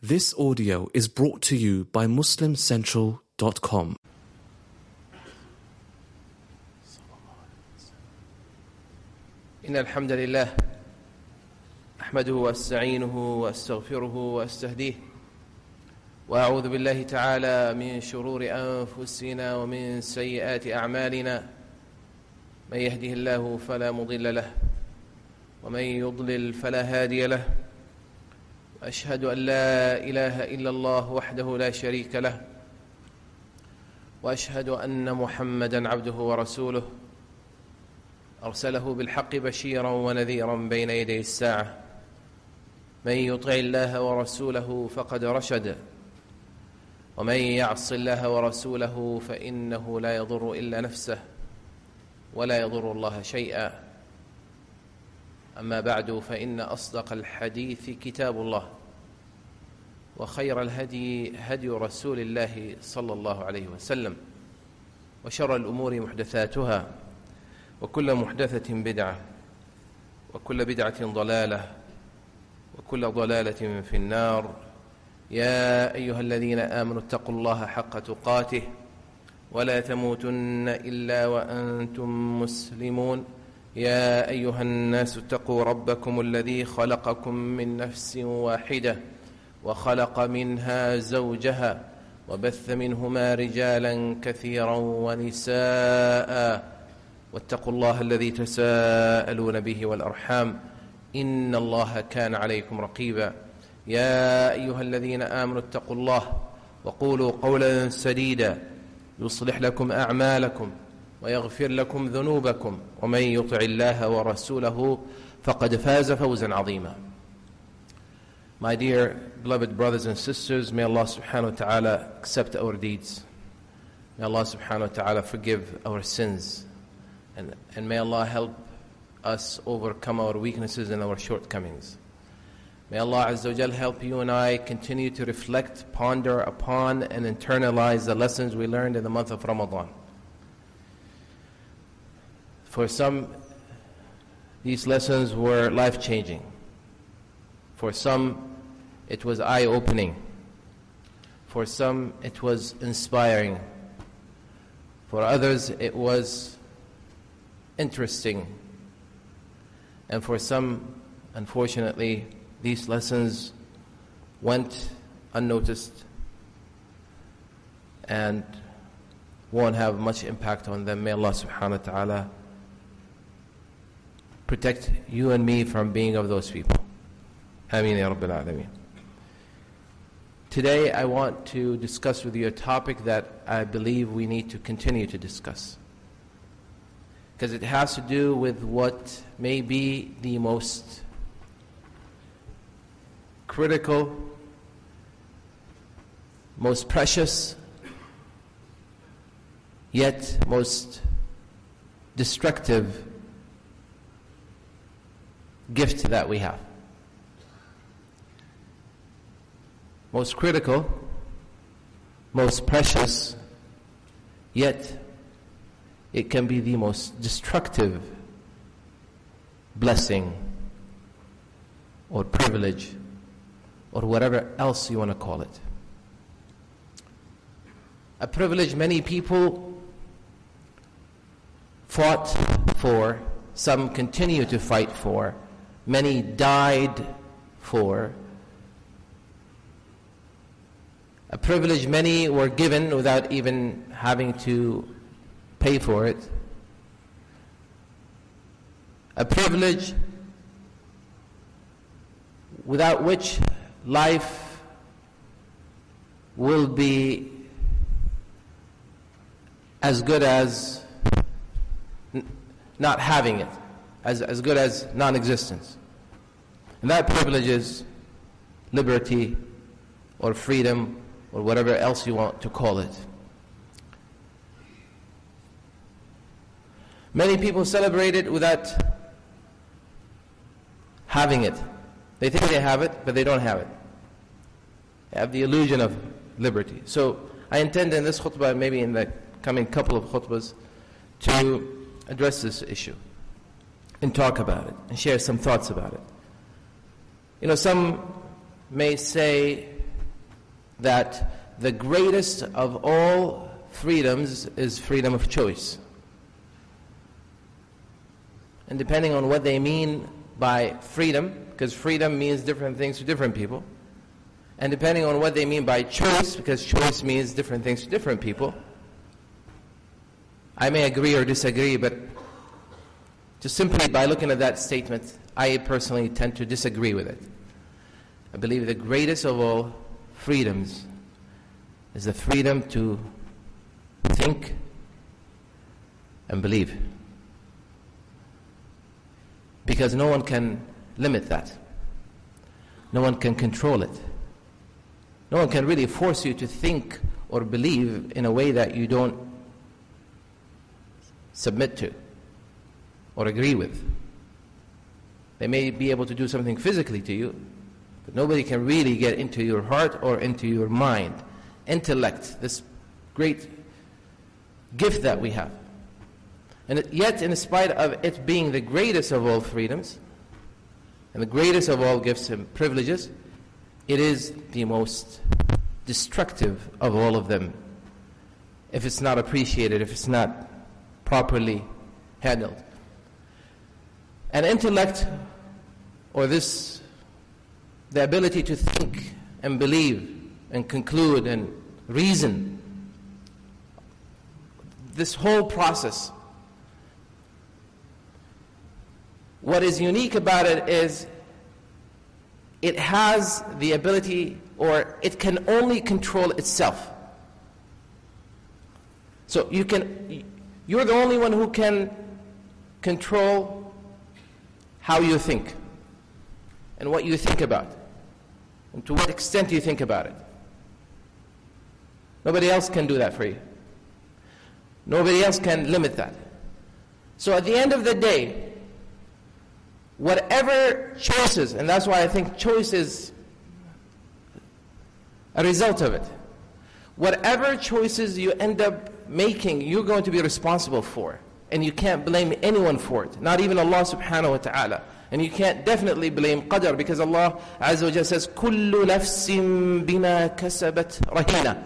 This audio is brought to you by MuslimCentral.com. إن الحمد لله أحمده وأستعينه وأستغفره وأستهديه وأعوذ بالله تعالى من شرور أنفسنا ومن سيئات أعمالنا من يهده الله فلا مضل له ومن يضلل فلا هادي له وأشهد أن لا إله إلا الله وحده لا شريك له وأشهد أن محمدًا عبده ورسوله أرسله بالحق بشيرا ونذيرا بين يدي الساعة من يطع الله ورسوله فقد رشد ومن يعص الله ورسوله فإنه لا يضر إلا نفسه ولا يضر الله شيئا أما بعد فإن أصدق الحديث كتاب الله وخير الهدي هدي رسول الله صلى الله عليه وسلم وشر الأمور محدثاتها وكل محدثة بدعة وكل بدعة ضلالة وكل ضلالة في النار يا أيها الذين آمنوا اتقوا الله حق تقاته ولا تموتن إلا وأنتم مسلمون يا أيها الناس اتقوا ربكم الذي خلقكم من نفس واحدة وخلق منها زوجها وبث منهما رجالا كثيرا ونساء واتقوا الله الذي تساءلون به والأرحام إن الله كان عليكم رقيبا يا أيها الذين آمنوا اتقوا الله وقولوا قولا سديدا يصلح لكم أعمالكم ويغفر لكم ذنوبكم ومن يطع الله ورسوله فقد فاز فوزا عظيما. My dear beloved brothers and sisters, may Allah subhanahu wa ta'ala accept our deeds. May Allah subhanahu wa ta'ala forgive our sins. And may Allah help us overcome our weaknesses and our shortcomings. May Allah Azza wa Jal help you and I continue to reflect, ponder upon, and internalize the lessons we learned in the month of Ramadan. For some, these lessons were life-changing. For some, it was eye-opening. For some, it was inspiring. For others, it was interesting. And for some, unfortunately, these lessons went unnoticed and won't have much impact on them. May Allah subhanahu wa ta'ala protect you and me from being of those people. Ameen ya Rabbil Alameen. Today I want to discuss with you a topic that I believe we need to continue to discuss, because it has to do with what may be the most critical, most precious, yet most destructive gift that we have. Most critical, most precious, yet it can be the most destructive blessing or privilege or whatever else you want to call it. A privilege many people fought for, some continue to fight for, many died for. A privilege many were given without even having to pay for it. A privilege without which life will be as good as not having it, as good as non-existence. And that privilege is liberty or freedom or whatever else you want to call it. Many people celebrate it without having it. They think they have it, but they don't have it. They have the illusion of liberty. So I intend in this khutbah, maybe in the coming couple of khutbahs, to address this issue and talk about it and share some thoughts about it. You know, some may say that the greatest of all freedoms is freedom of choice. And depending on what they mean by freedom, because freedom means different things to different people, and depending on what they mean by choice, because choice means different things to different people, I may agree or disagree, but just simply by looking at that statement, I personally tend to disagree with it. I believe the greatest of all freedoms is the freedom to think and believe. Because no one can limit that. No one can control it. No one can really force you to think or believe in a way that you don't submit to or agree with. They may be able to do something physically to you, but nobody can really get into your heart or into your mind. Intellect, this great gift that we have. And yet, in spite of it being the greatest of all freedoms, and the greatest of all gifts and privileges, it is the most destructive of all of them, if it's not appreciated, if it's not properly handled. And intellect, or the ability to think and believe and conclude and reason, this whole process, what is unique about it is it has the ability, or it can only control itself. So you're the only one who can control how you think and what you think about and to what extent you think about it. Nobody else can do that for you. Nobody else can limit that. So at the end of the day, whatever choices, and that's why I think choice is a result of it. Whatever choices you end up making, you're going to be responsible for. And you can't blame anyone for it, not even Allah subhanahu wa ta'ala. And you can't definitely blame qadr, because Allah Azza wa Jalla says, كُلُّ نَفْسٍ بِمَا كَسَبَتْ رَهِينَةٌ.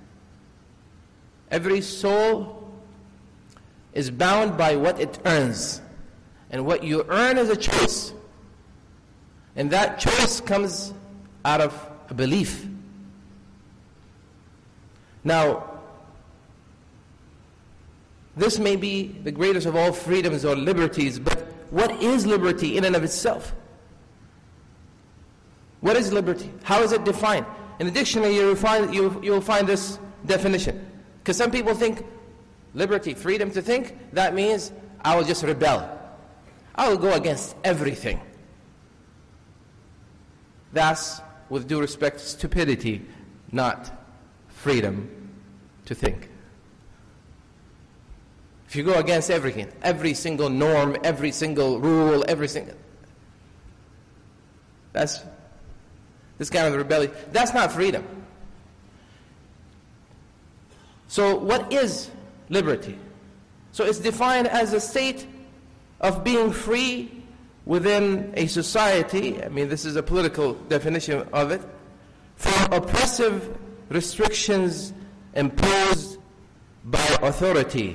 Every soul is bound by what it earns. And what you earn is a choice. And that choice comes out of a belief. Now, this may be the greatest of all freedoms or liberties, but what is liberty in and of itself? What is liberty? How is it defined? In the dictionary, you'll find this definition. Because some people think liberty, freedom to think, that means I will just rebel. I will go against everything. That's, with due respect, stupidity, not freedom to think. If you go against everything, every single norm, every single rule, that's this kind of rebellion. That's not freedom. So what is liberty? So it's defined as a state of being free within a society. I mean, this is a political definition of it, from oppressive restrictions imposed by authority.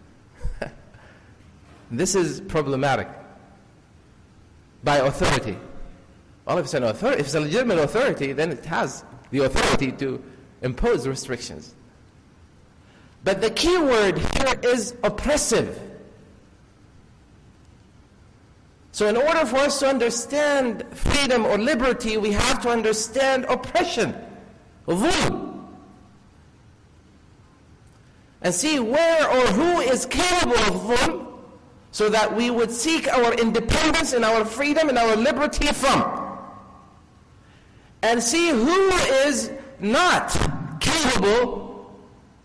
This is problematic. By authority. Well, if it's an authority, if it's a legitimate authority, then it has the authority to impose restrictions. But the key word here is oppressive. So in order for us to understand freedom or liberty, we have to understand oppression, dhulm, and see where or who is capable of dhulm, so that we would seek our independence and our freedom and our liberty from. And see who is not capable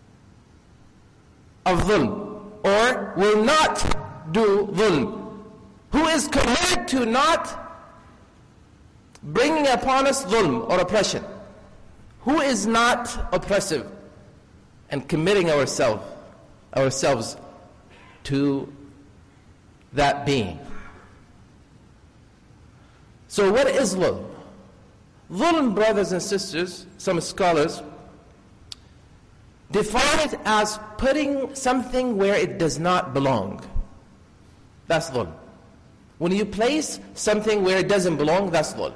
of dhulm, or will not do dhulm. Who is committed to not bringing upon us dhulm or oppression? Who is not oppressive and committing ourselves to that being? So what is dhulm? Dhulm, brothers and sisters, some scholars define it as putting something where it does not belong. That's dhulm. When you place something where it doesn't belong, that's dhulm.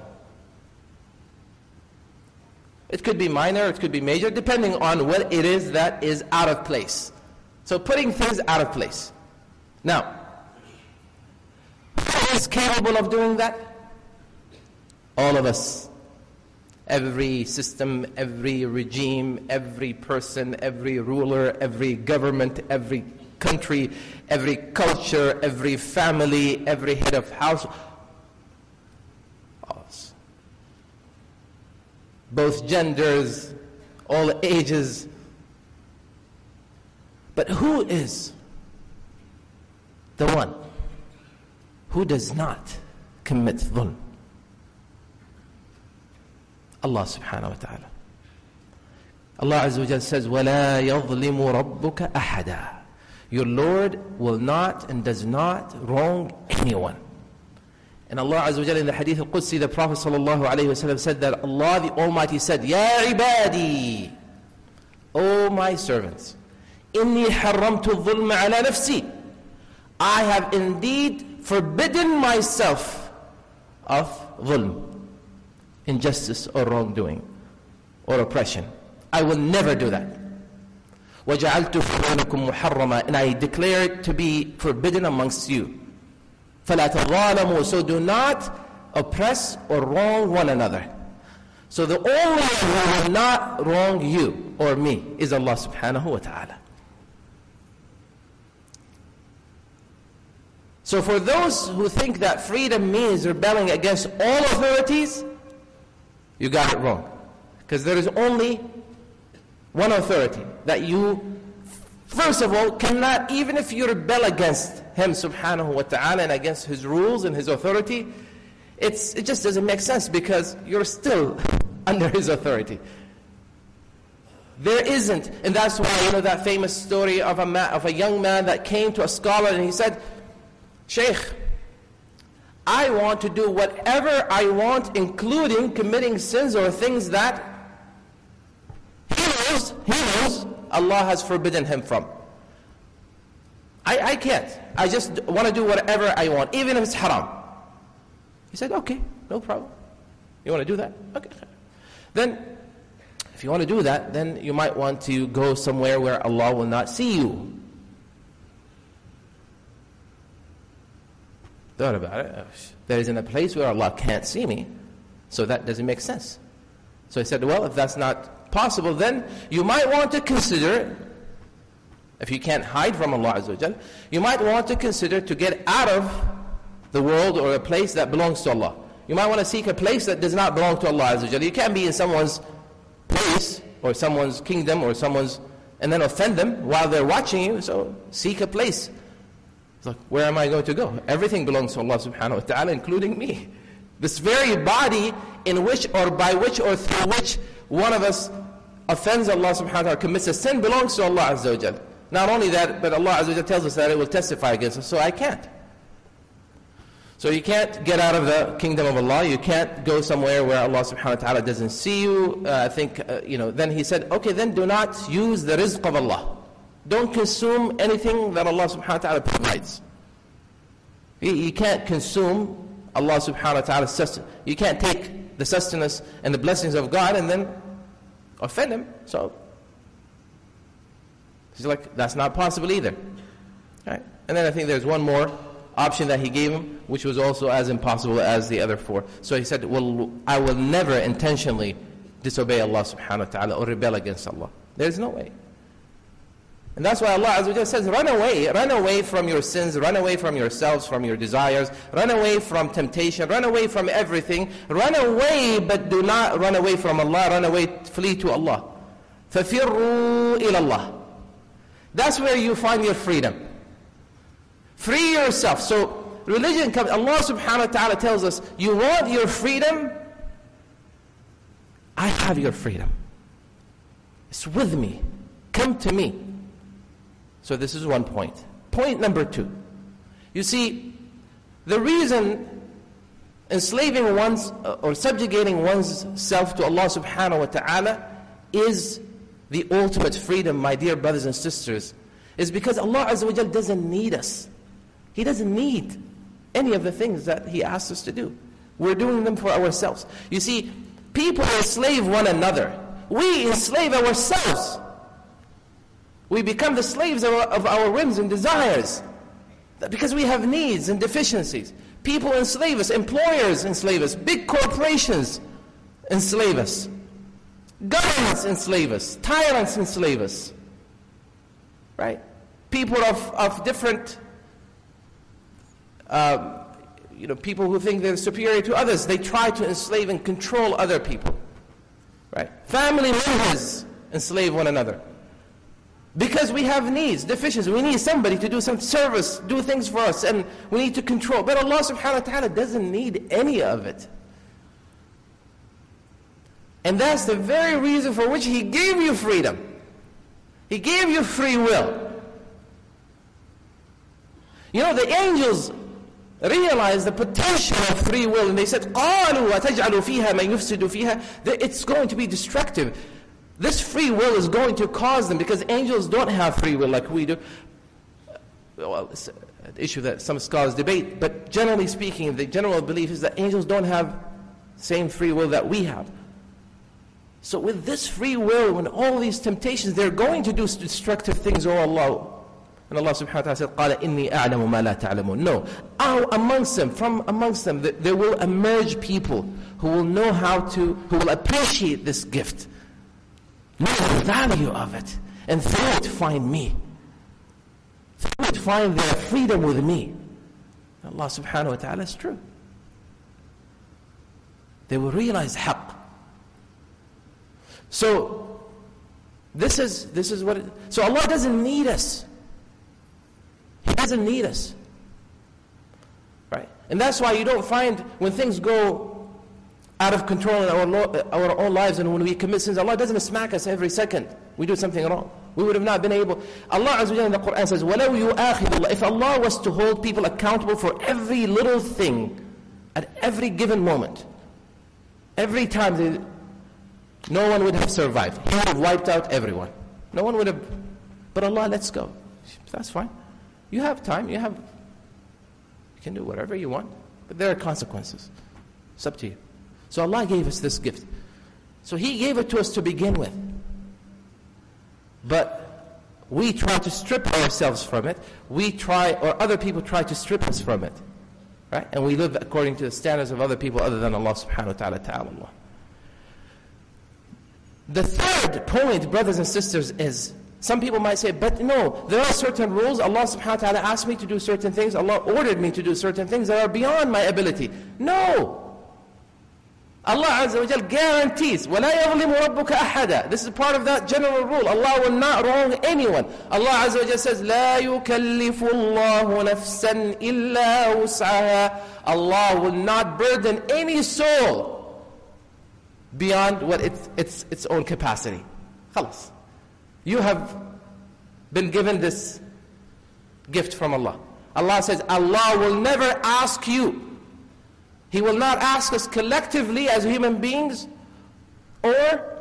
It could be minor, it could be major, depending on what it is that is out of place. So putting things out of place. Now, who is capable of doing that? All of us. Every system, every regime, every person, every ruler, every government, every country, every culture, every family, every head of house. All of us. Both genders, all ages. But who is the one who does not commit dhulm? Allah subhanahu wa ta'ala. Allah Azza wa Jalla says, وَلَا يَظْلِمُ رَبُّكَ أَحَدًا. Your Lord will not and does not wrong anyone. And Allah Azza wa Jalla in the Hadith al-Qudsi, the Prophet sallallahu alayhi wa sallam said that Allah the Almighty said, يَا عِبَادِي, O my servants, إِنِّي حَرَّمْتُ الظُّلْمَ عَلَى نَفْسِي, I have indeed forbidden myself of dhulm, injustice or wrongdoing or oppression. I will never do that. وَجَعَلْتُ بَيْنَكُمْ مُحَرَّمًا, and I declare it to be forbidden amongst you. فَلَا تَظَالَمُوا, so do not oppress or wrong one another. So the only one who will not wrong you or me is Allah subhanahu wa ta'ala. So for those who think that freedom means rebelling against all authorities, you got it wrong. Because there is only one authority that you, first of all, cannot, even if you rebel against Him subhanahu wa ta'ala and against His rules and His authority, it just doesn't make sense because you're still under His authority. There isn't, and that's why, you know, that famous story of a young man that came to a scholar and he said, Shaykh, I want to do whatever I want, including committing sins or things that he knows Allah has forbidden him from. I can't. I just want to do whatever I want, even if it's haram. He said, okay, no problem. You want to do that? Okay. Then, if you want to do that, then you might want to go somewhere where Allah will not see you. Thought about it. There isn't a place where Allah can't see me, so that doesn't make sense. So he said, well, if that's not possible, then you might want to consider, if you can't hide from Allah Azza wa Jal, you might want to consider to get out of the world or a place that belongs to Allah. You might want to seek a place that does not belong to Allah Azza wa Jal. You can't be in someone's place or someone's kingdom or someone's, and then offend them while they're watching you. So seek a place. It's like, where am I going to go? Everything belongs to Allah subhanahu wa ta'ala, including me. This very body in which or by which or through which one of us offends Allah subhanahu wa ta'ala, commits a sin, belongs to Allah Azza wa Jal. Not only that, but Allah Azza wa Jal tells us that it will testify against us. So I can't. So you can't get out of the kingdom of Allah. You can't go somewhere where Allah subhanahu wa ta'ala doesn't see you. Then he said, okay, then do not use the rizq of Allah. Don't consume anything that Allah subhanahu wa ta'ala provides. You can't consume Allah subhanahu wa ta'ala's sustenance. You can't take the sustenance and the blessings of God and then offend Him. So he's like, that's not possible either. Right? And then I think there's one more option that he gave him, which was also as impossible as the other four. So he said, well, I will never intentionally disobey Allah subhanahu wa ta'ala or rebel against Allah. There's no way. And that's why Allah Azza wa Jalla says, run away from your sins, run away from yourselves, from your desires, run away from temptation, run away from everything, run away, but do not run away from Allah, run away, flee to Allah. فَفِرُّوا إِلَى اللَّهِ. That's where you find your freedom. Free yourself. So religion comes, Allah subhanahu wa ta'ala tells us, you want your freedom? I have your freedom. It's with me. Come to me. So this is one point. Point number two. You see, the reason enslaving one's or subjugating one's self to Allah subhanahu wa ta'ala is the ultimate freedom, my dear brothers and sisters. Is because Allah Azza wa Jal doesn't need us. He doesn't need any of the things that He asks us to do. We're doing them for ourselves. You see, people enslave one another. We enslave ourselves. We become the slaves of our whims and desires because we have needs and deficiencies. People enslave us. Employers enslave us. Big corporations enslave us. Governments enslave us. Tyrants enslave us. Right? People of different, people who think they're superior to others, they try to enslave and control other people. Right? Family members enslave one another. Because we have needs, deficiencies. We need somebody to do some service, do things for us, and we need to control. But Allah subhanahu wa ta'ala doesn't need any of it. And that's the very reason for which He gave you freedom. He gave you free will. You know, the angels realized the potential of free will, and they said, قَالُوا وَتَجْعَلُوا فِيهَا مَنْ يُفْسِدُ فِيهَا. It's going to be destructive. This free will is going to cause them, because angels don't have free will like we do. Well, it's an issue that some scholars debate, but generally speaking, the general belief is that angels don't have the same free will that we have. So with this free will, and all these temptations, they're going to do destructive things, oh Allah. And Allah subhanahu wa ta'ala said, قَالَ إِنِّي أَعْلَمُ مَا لَا تَعْلَمُونَ. No, from amongst them, there will emerge people who will know who will appreciate this gift, know the value of it, and through it find me. Through it find their freedom with me. Allah subhanahu wa ta'ala is true. They will realize haqq. So, this is what so Allah doesn't need us. He doesn't need us. Right? And that's why you don't find when things go out of control in our own lives, and when we commit sins, Allah doesn't smack us every second we do something wrong. We would have not been able. Allah Azza wa Jalla in the Quran says, وَلَوْ يُؤَاخِذُ اللَّهُ. If Allah was to hold people accountable for every little thing at every given moment, every time no one would have survived. He would have wiped out everyone. No one would have. But Allah lets go. That's fine. You have time. You can do whatever you want. But there are consequences. It's up to you. So Allah gave us this gift. So He gave it to us to begin with. But we try to strip ourselves from it. Or other people try to strip us from it. Right? And we live according to the standards of other people other than Allah subhanahu wa ta'ala. Ta'ala. The third point, brothers and sisters, is some people might say, but no, there are certain rules. Allah subhanahu wa ta'ala asked me to do certain things. Allah ordered me to do certain things that are beyond my ability. No. Allah Azza wa Jal guarantees, وَلَا يَظْلِمُ رَبُّكَ أَحَدًا. This is part of that general rule. Allah will not wrong anyone. Allah Azza wa Jal says, لَا يُكَلِّفُ اللَّهُ نَفْسًا إِلَّا وُسْعَهَا. Allah will not burden any soul beyond what its own capacity. Khalas. You have been given this gift from Allah. Allah says, Allah will never ask you. He will not ask us collectively as human beings or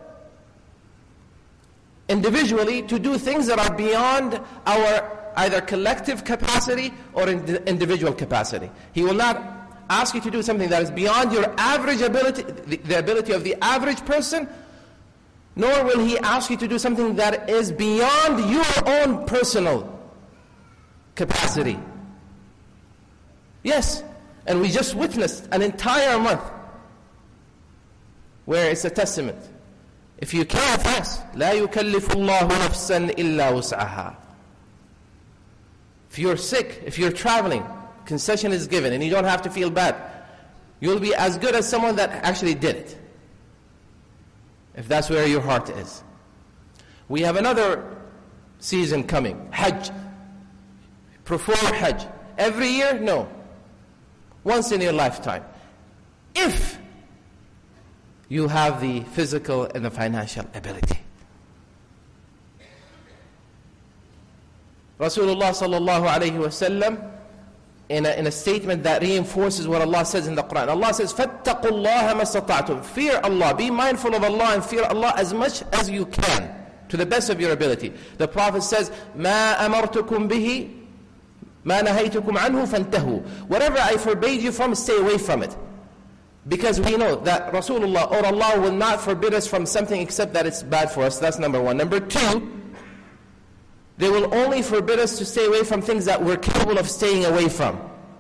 individually to do things that are beyond our either collective capacity or individual capacity. He will not ask you to do something that is beyond your average ability, the ability of the average person, nor will He ask you to do something that is beyond your own personal capacity. Yes, and we just witnessed an entire month where it's a testament. If you can't fast, لا يكلف الله نفسا إلا وسعها. If you're sick, if you're traveling, concession is given and you don't have to feel bad. You'll be as good as someone that actually did it, if that's where your heart is. We have another season coming, Hajj. Perform Hajj. Every year? No. Once in your lifetime. If you have the physical and the financial ability. Rasulullah sallallahu alayhi wa sallam in a statement that reinforces what Allah says in the Quran. Allah says, فَاتَّقُوا اللَّهَ مَا اسْتَطَعْتُمْ. Fear Allah. Be mindful of Allah and fear Allah as much as you can, to the best of your ability. The Prophet says, مَا أَمَرْتُكُمْ بِهِ مَا نَهَيْتُكُمْ عَنْهُ فَانْتَهُوا. Whatever I forbade you from, stay away from it. Because we know that Rasulullah or Allah will not forbid us from something except that it's bad for us. That's number one. Number two, they will only forbid us to stay away from things that we're capable of staying away from.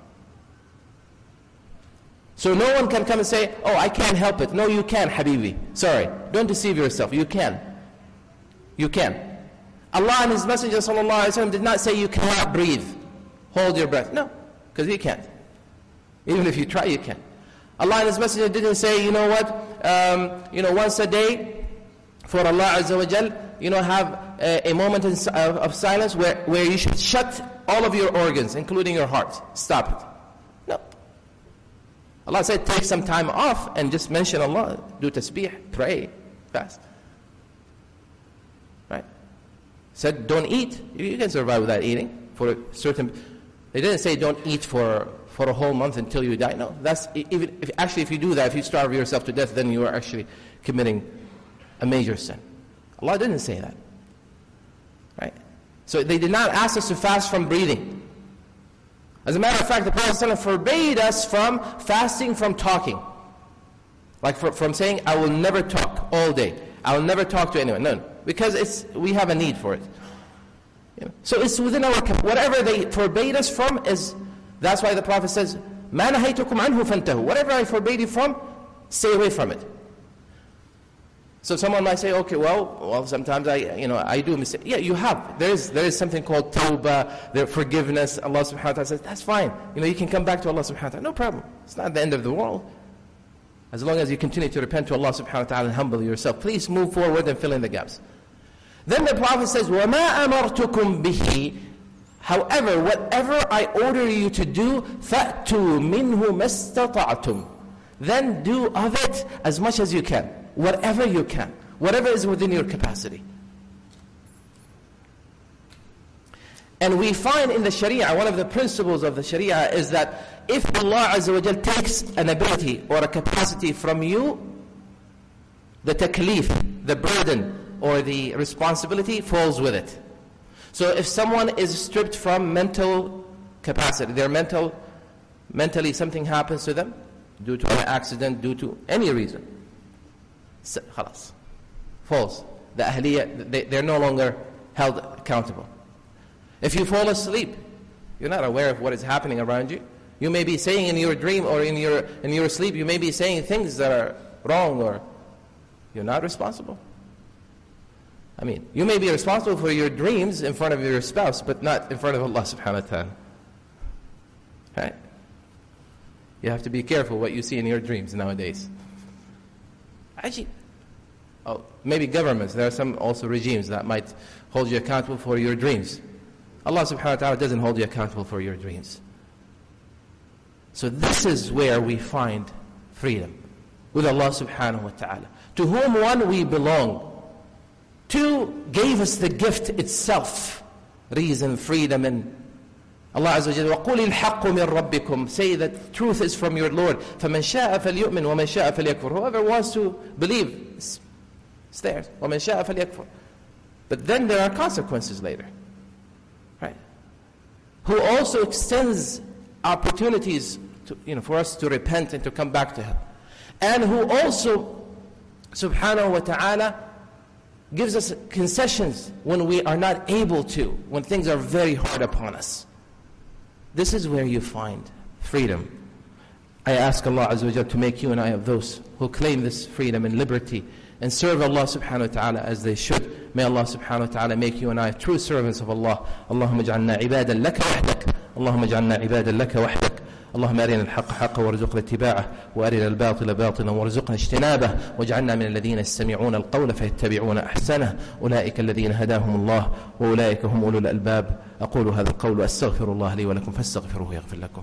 So no one can come and say, oh, I can't help it. No, you can, Habibi. Sorry. Don't deceive yourself. You can. You can. Allah and His Messenger ﷺ did not say you cannot breathe. Hold your breath. No, because you can't. Even if you try, you can't. Allah and His Messenger didn't say, you know what, once a day for Allah Azza wa Jal, have a moment of silence where you should shut all of your organs, including your heart. Stop it. No. Allah said, take some time off and just mention Allah. Do tasbih, pray, fast. Right? Said, don't eat. You can survive without eating for a certain... They didn't say don't eat for a whole month until you die. No, that's if you do that, if you starve yourself to death, then you are actually committing a major sin. Allah didn't say that. Right? So they did not ask us to fast from breathing. As a matter of fact, the Prophet ﷺ forbade us from fasting from talking. Like from saying, I will never talk all day. I will never talk to anyone. No, because we have a need for it. So it's within our whatever they forbade us from is. That's why the Prophet says, مَا نَهَيْتُكُمْ عَنْهُ فَانْتَهُوا. Whatever I forbade you from, stay away from it. So someone might say, okay, well, sometimes I do mistake. Yeah, you have. There is something called tawbah, there forgiveness. Allah subhanahu wa ta'ala says, that's fine. You can come back to Allah subhanahu wa ta'ala. No problem. It's not the end of the world. As long as you continue to repent to Allah subhanahu wa ta'ala and humble yourself, please move forward and fill in the gaps. Then the Prophet says, وَمَا أَمَرْتُكُمْ بِهِ. However, whatever I order you to do, فَأْتُوا مِنْهُ مَسْتَطَعْتُمْ. Then do of it as much as you can. Whatever you can. Whatever is within your capacity. And we find in the Sharia, one of the principles of the Sharia is that if Allah Azza wa Jal takes an ability or a capacity from you, the taklif, the burden, or the responsibility falls with it. So if someone is stripped from mental capacity, mentally something happens to them, due to an accident, due to any reason, khalas, falls. The ahliyah, they're no longer held accountable. If you fall asleep, you're not aware of what is happening around you. You may be saying in your dream or in your sleep, you may be saying things that are wrong, or you're not responsible. You may be responsible for your dreams in front of your spouse, but not in front of Allah subhanahu wa ta'ala. Right? You have to be careful what you see in your dreams nowadays. Actually, maybe governments, there are some also regimes that might hold you accountable for your dreams. Allah subhanahu wa ta'ala doesn't hold you accountable for your dreams. So this is where we find freedom, with Allah subhanahu wa ta'ala, to whom one we belong. Two gave us the gift itself, reason, freedom, and Allah Azza wa Jalla, وَقُولِ الْحَقُّ مِنْ رَبِّكُمْ. Say that truth is from your Lord. فَمَنْ شَاءَ فَلْيُؤْمِنْ وَمَنْ شَاءَ فَلْيَكْفُرْ. Whoever wants to believe, it's theirs. وَمَنْ شَاءَ فَلْيَكْفُرْ. But then there are consequences later. Right? Who also extends opportunities for us to repent and to come back to Him. And who also, subhanahu wa ta'ala, gives us concessions when we are not able to, when things are very hard upon us. This is where you find freedom. I ask Allah Azza wa Jalla to make you and I of those who claim this freedom and liberty and serve Allah subhanahu wa ta'ala as they should. May Allah subhanahu wa ta'ala make you and I true servants of Allah. Allahumma ja'alna ibadan laka wahdak. Allahumma ja'alna ibadan laka wahdak. اللهم أرنا الحق حقا وارزقنا اتباعه وأرنا الباطل باطلا وارزقنا اجتنابه واجعلنا من الذين يستمعون القول فيتبعون أحسنه أولئك الذين هداهم الله وأولئك هم أولو الألباب أقول هذا القول وأستغفر الله لي ولكم فاستغفروه يغفر لكم.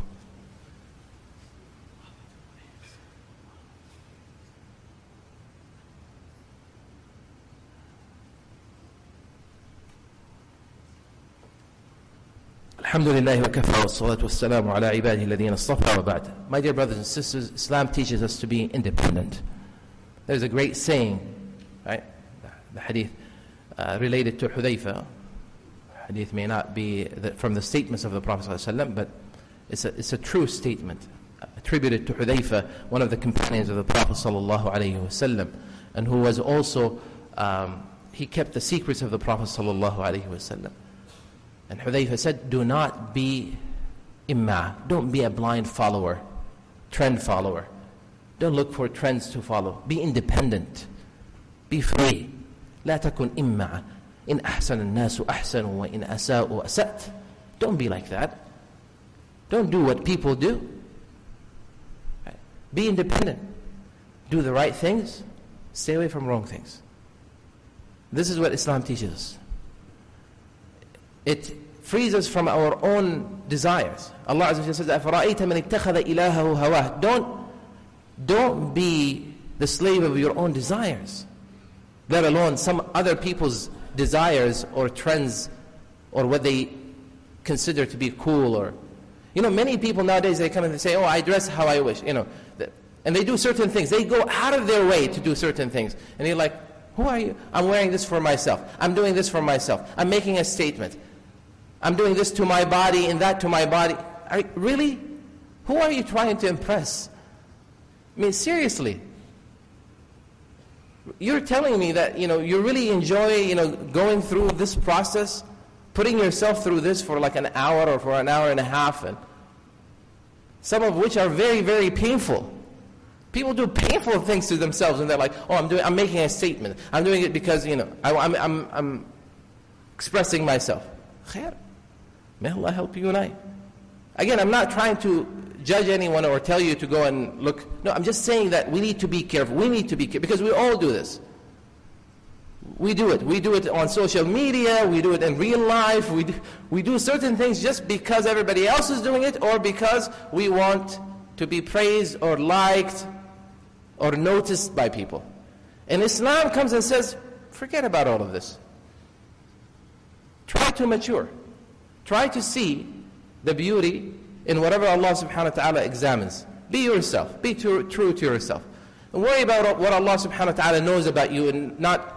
Alhamdulillah wa kafa wa salatu wa salamu ala ibadihi alladhina istafa wa ba'd. My dear brothers and sisters, Islam teaches us to be independent. There's a great saying, right? The hadith related to Hudayfa. Hadith may not be from the statements of the Prophet ﷺ, but it's a true statement attributed to Hudayfa, one of the companions of the Prophet ﷺ, and who was also, he kept the secrets of the Prophet ﷺ. And Hudayfa said, do not be imma, don't be a blind follower, trend follower. Don't look for trends to follow. Be independent. Be free. لا تكن إمّا إن أحسن الناس أحسنوا وإن أساءوا أسأت. Don't be like that. Don't do what people do. Right? Be independent. Do the right things. Stay away from wrong things. This is what Islam teaches us. It frees us from our own desires. Allah Azza wa Jalla says, أَفَرَأَيْتَ مَنِ اتَّخَذَ إِلَهَهُ هَوَاهُ. Don't be the slave of your own desires, let alone some other people's desires or trends or what they consider to be cool. Or, many people nowadays, they come and they say, oh, I dress how I wish, and they do certain things. They go out of their way to do certain things. And you're like, who are you? I'm wearing this for myself. I'm doing this for myself. I'm making a statement. I'm doing this to my body and that to my body. Really? Who are you trying to impress? I mean, seriously. You're telling me that, you really enjoy, going through this process, putting yourself through this for like an hour or for an hour and a half, and some of which are very, very painful. People do painful things to themselves, and they're like, oh, I'm making a statement. I'm doing it because, I'm expressing myself. Khair. May Allah help you and I. Again, I'm not trying to judge anyone or tell you to go and look. No, I'm just saying that we need to be careful. We need to be careful because we all do this. We do it. We do it on social media. We do it in real life. We do certain things just because everybody else is doing it, or because we want to be praised or liked or noticed by people. And Islam comes and says, forget about all of this. Try to mature. Try to see the beauty in whatever Allah subhanahu wa ta'ala examines. Be yourself. Be true to yourself. And worry about what Allah subhanahu wa ta'ala knows about you, and not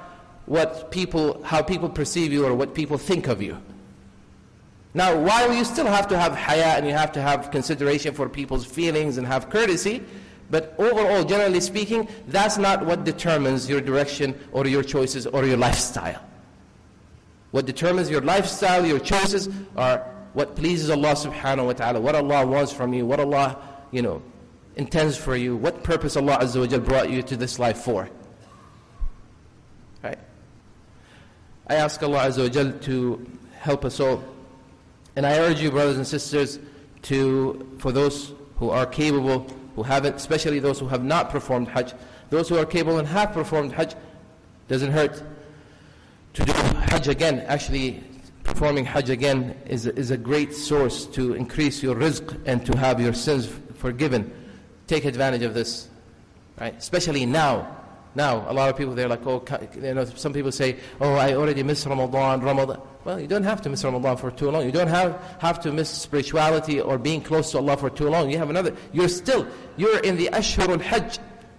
how people perceive you or what people think of you. Now, while you still have to have haya and you have to have consideration for people's feelings and have courtesy, but overall, generally speaking, that's not what determines your direction or your choices or your lifestyle. What determines your lifestyle, your choices, are what pleases Allah subhanahu wa ta'ala, what Allah wants from you, what Allah, intends for you, what purpose Allah Azza wa Jal brought you to this life for. Right? I ask Allah Azza wa Jal to help us all. And I urge you, brothers and sisters, for those who are capable, who haven't, especially those who have not performed Hajj, those who are capable and have performed Hajj, doesn't hurt to do Hajj again. Actually, performing Hajj again is a great source to increase your rizq and to have your sins forgiven. Take advantage of this, right? Especially now. Now, a lot of people, they're like, some people say, oh, I already missed Ramadan. Well, you don't have to miss Ramadan for too long. You don't have to miss spirituality or being close to Allah for too long. You have you're in the Ashhur al-Hajj.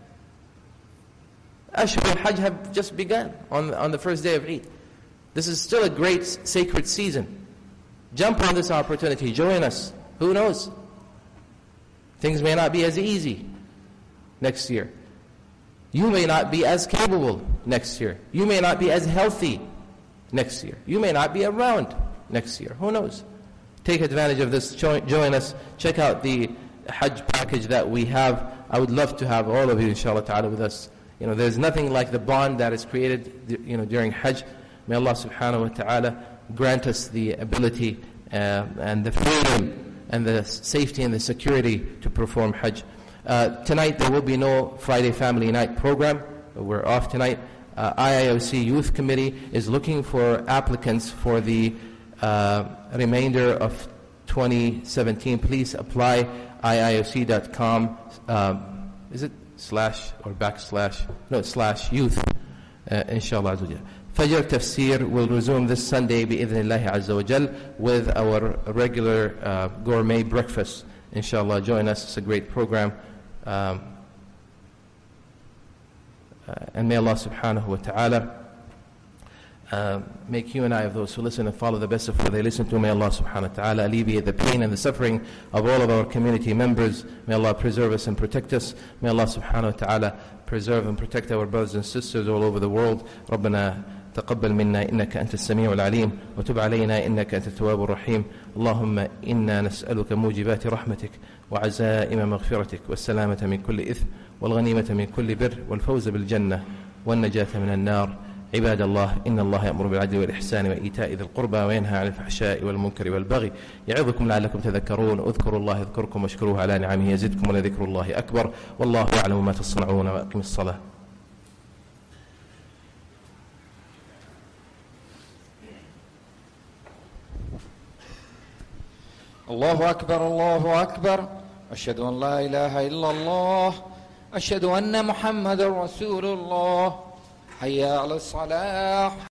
Ashhur al-Hajj have just begun on the first day of Eid. This is still a great sacred season. Jump on this opportunity. Join us. Who knows? Things may not be as easy next year. You may not be as capable next year. You may not be as healthy next year. You may not be around next year. Who knows? Take advantage of this. Join us. Check out the Hajj package that we have. I would love to have all of you, inshallah ta'ala, with us. There's nothing like the bond that is created, during Hajj. May Allah subhanahu wa ta'ala grant us the ability and the freedom and the safety and the security to perform Hajj. Tonight there will be no Friday Family Night program. We're off tonight. IIOC Youth Committee is looking for applicants for the remainder of 2017. Please apply IIOC.com. Is it / or / No, /youth. inshallah azza wa jal. Fajr Tafsir will resume this Sunday bi'idhnillahi azza wa jal with our regular gourmet breakfast. Inshallah, join us. It's a great program. And may Allah subhanahu wa ta'ala make you and I of those who listen and follow the best of what they listen to. May Allah subhanahu wa ta'ala alleviate the pain and the suffering of all of our community members. May Allah preserve us and protect us. May Allah subhanahu wa ta'ala preserve and protect our brothers and sisters all over the world. ربنا تقبل منا إنك أنت السميع العليم وتب علينا إنك أنت التواب الرحيم. اللهم إنا نسألك موجبات رحمتك وعزائم مغفرتك والسلامة من كل إثم والغنيمة من كل بر والفوز بالجنة والنجاة من النار. عباد الله، إن الله يأمر بالعدل والإحسان وإيتاء ذي القربى وينهى عن الفحشاء والمنكر والبغي يعظكم لعلكم تذكرون. اذكروا الله يذكركم واشكروه على نعمه يزدكم ولذكر الله أكبر والله يعلم ما تصنعون. وأقم الصلاة. الله أكبر الله أكبر. أشهد أن لا إله إلا الله. أشهد أن محمد رسول الله. حي على الصلاة.